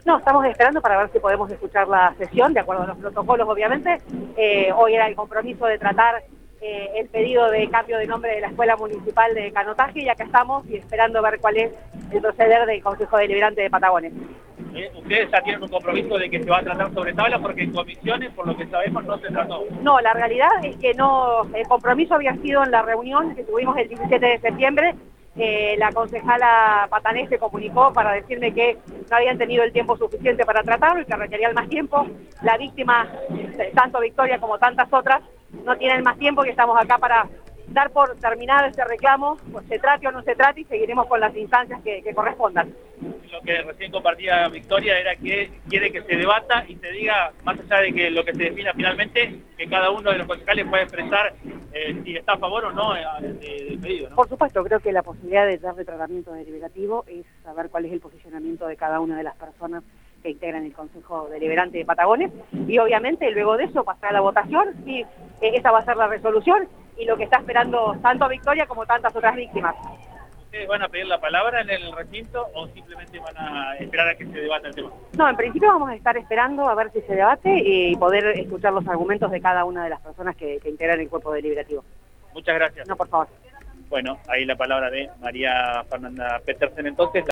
No, estamos esperando para ver si podemos escuchar la sesión, de acuerdo a los protocolos, obviamente. Hoy era el compromiso de tratar el pedido de cambio de nombre de la Escuela Municipal de Canotaje, y acá estamos y esperando ver cuál es el proceder del Consejo Deliberante de Patagones. Ustedes ya tienen un compromiso de que se va a tratar sobre tabla, porque en comisiones, por lo que sabemos, no se trató. No, la realidad es que no, el compromiso había sido en la reunión que tuvimos el 17 de septiembre. La concejala Patanés se comunicó para decirme que no habían tenido el tiempo suficiente para tratarlo y que requerían más tiempo. La víctima, tanto Victoria como tantas otras, no tienen más tiempo, y estamos acá para dar por terminado este reclamo, pues se trate o no se trate, y seguiremos con las instancias que correspondan. Lo que recién compartía Victoria era que quiere que se debata y se diga, más allá de que lo que se defina finalmente, que cada uno de los concejales pueda expresar si está a favor o no del pedido, ¿no? Por supuesto, creo que la posibilidad de darle tratamiento deliberativo es saber cuál es el posicionamiento de cada una de las personas que integran el Consejo Deliberante de Patagones, y obviamente luego de eso pasará a la votación, y esa va a ser la resolución, y lo que está esperando tanto Victoria como tantas otras víctimas. ¿Ustedes van a pedir la palabra en el recinto o simplemente van a esperar a que se debata el tema? No, en principio vamos a estar esperando a ver si se debate y poder escuchar los argumentos de cada una de las personas que integran el cuerpo deliberativo. Muchas gracias. No, por favor. Bueno, ahí la palabra de María Fernanda Petersen entonces.